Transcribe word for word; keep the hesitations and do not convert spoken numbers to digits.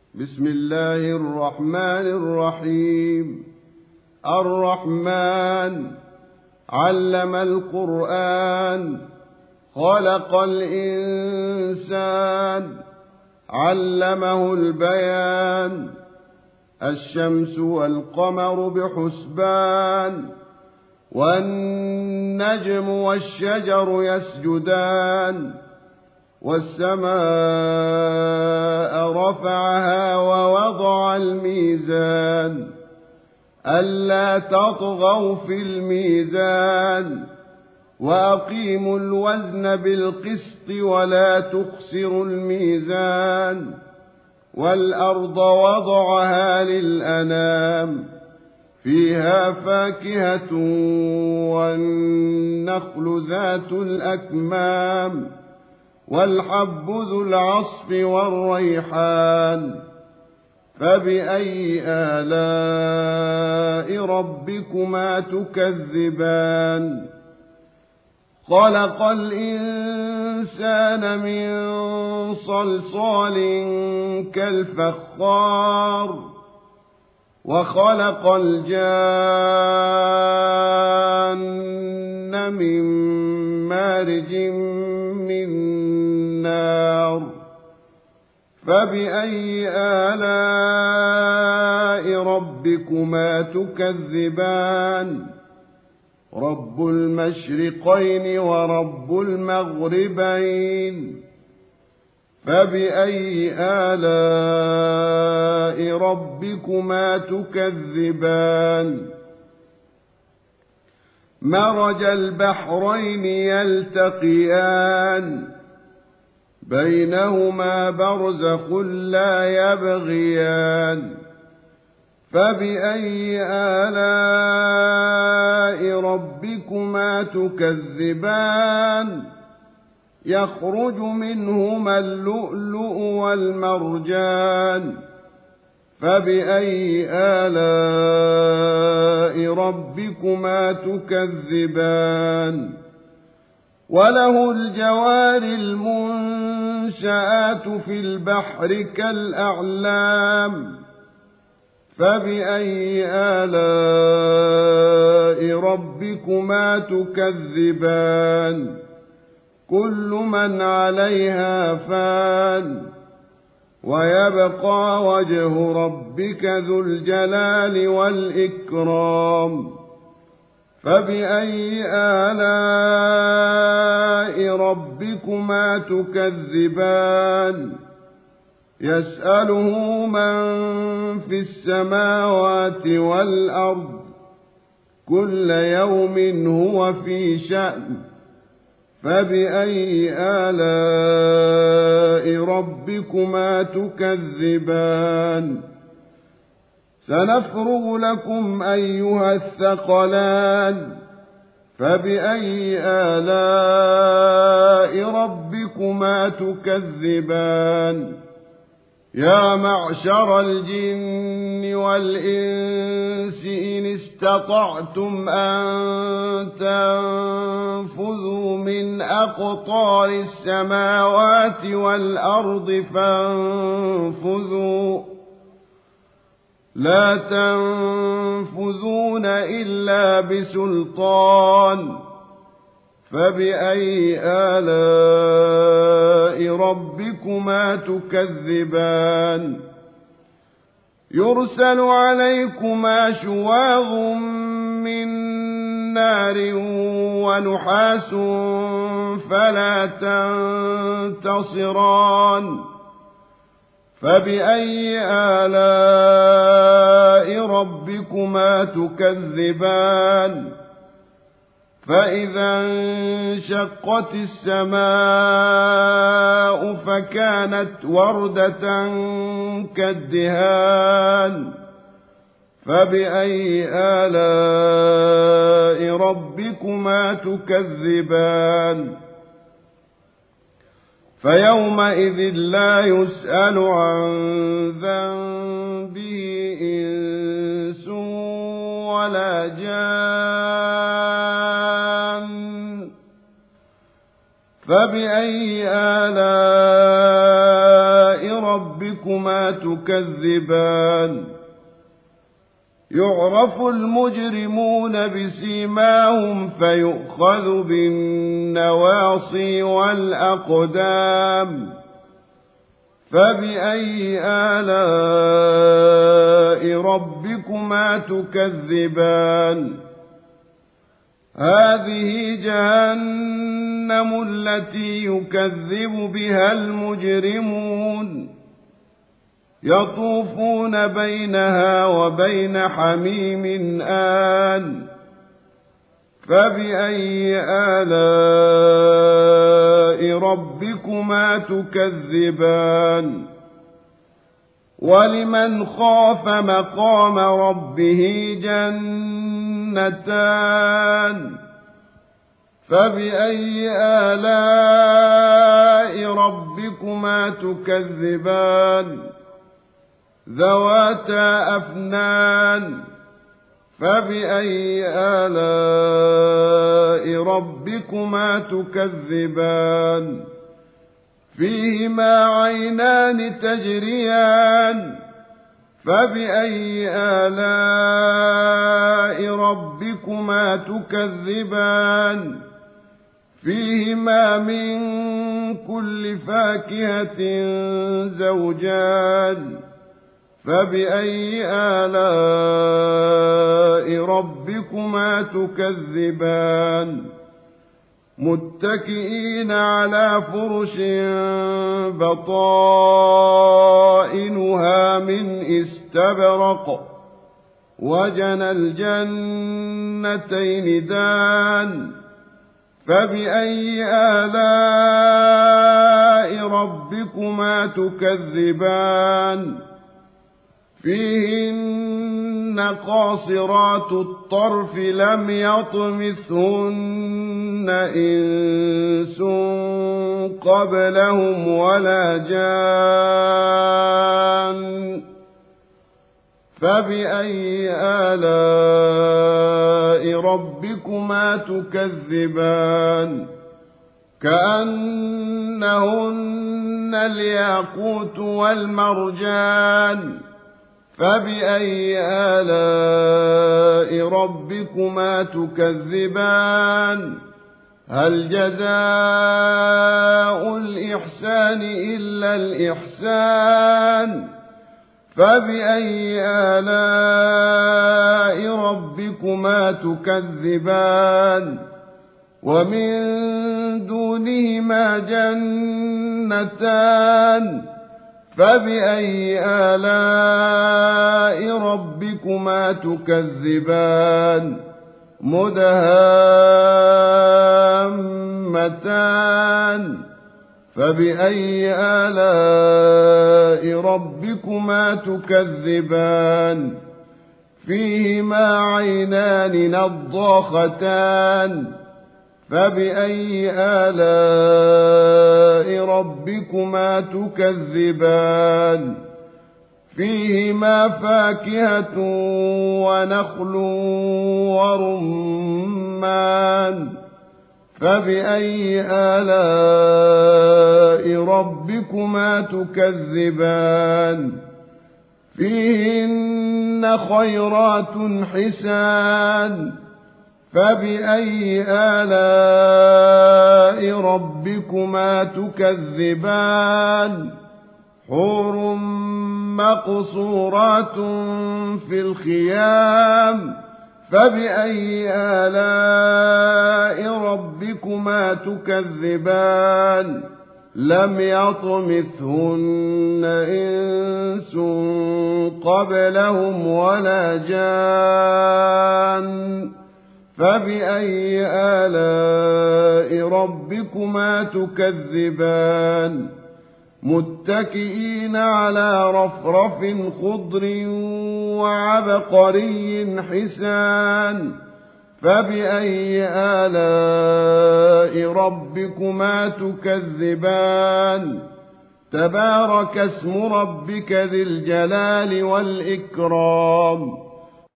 بسم الله الرحمن الرحيم. الرحمن علم القرآن، خلق الإنسان، علمه البيان. الشمس والقمر بحسبان، والنجم والشجر يسجدان. والسماء رفعها ووضع الميزان، ألا تطغوا في الميزان، وأقيموا الوزن بالقسط ولا تخسروا الميزان. والأرض وضعها للأنام، فيها فاكهة والنخل ذات الأكمام، والحب ذو العصف والريحان. فبأي آلاء ربكما تكذبان؟ خلق الإنسان من صلصال كالفخار، وخلق الجان من مارج من نار. فبأي آلاء ربكما تكذبان؟ رب المشرقين ورب المغربين. فبأي آلاء ربكما تكذبان؟ مرج البحرين يلتقيان، بينهما برزخ لا يبغيان. فبأي آلاء ربكما تكذبان؟ يخرج منهما اللؤلؤ والمرجان. فبأي آلاء ربكما تكذبان؟ وله الجوار المنشآت في البحر كالأعلام. فبأي آلاء ربكما تكذبان؟ كل من عليها فان، ويبقى وجه ربك ذو الجلال والإكرام. فبأي آلاء ربكما تكذبان؟ يسأله من في السماوات والأرض، كل يوم هو في شأن. فبأي آلاء ربكما تكذبان؟ سنفرغ لكم أيها الثقلان. فبأي آلاء ربكما تكذبان؟ يا معشر الجن والإنس إن استطعتم أن تنفذوا من أقطار السماوات والأرض فانفذوا، لا تنفذون إلا بسلطان. فبأي آلاء ربكما تكذبان؟ يرسل عليكما شواظ من نار ونحاس فلا تنتصران. فبأي آلاء ربكما تكذبان؟ فإذا انشقت السماء فكانت وردة كالدهان. فبأي آلاء ربكما تكذبان؟ فيومئذ لا يسأل عن ذنبه إنس ولا جان. فبأي آلاء ربكما تكذبان يعرف المجرمون بسيماهم فيؤخذ بالنواصي والأقدام فبأي آلاء ربكما تكذبان هذه جهنم التي يكذب بها المجرمون يطوفون بينها وبين حميم آن فبأي آلاء ربكما تكذبان ولمن خاف مقام ربه جنتان فبأي آلاء ربكما تكذبان ذواتا أفنان فبأي آلاء ربكما تكذبان فيهما عينان تجريان فبأي آلاء ربكما تكذبان فيهما من كل فاكهة زوجان فبأي آلاء ربكما تكذبان متكئين على فرش بطائنها من استبرق وجنى الجنتين دان فبأي آلاء ربكما تكذبان فيهن قاصرات الطرف لم يطمثهن إنس قبلهم ولا جان فبأي آلاء ربكما تكذبان كأنهن الياقوت والمرجان فبأي آلاء ربكما تكذبان هل جزاء الإحسان إلا الإحسان فبأي آلاء ربكما تكذبان ومن دونهما جنتان فبأي آلاء ربكما تكذبان مدهامتان فبأي آلاء ربكما تكذبان فيهما عينان نضاختان فبأي آلاء ربكما تكذبان فيهما فاكهة ونخل ورمان فبأي آلاء ربكما تكذبان فيهن خيرات حسان فبأي آلاء ربكما تكذبان حور مقصورات في الخيام فبأي آلاء ربكما تكذبان لم يطمثهن إنس قبلهم ولا جان فبأي آلاء ربكما تكذبان متكئين على رفرف خضر وعبقري حسان فبأي آلاء ربكما تكذبان تبارك اسم ربك ذي الجلال والإكرام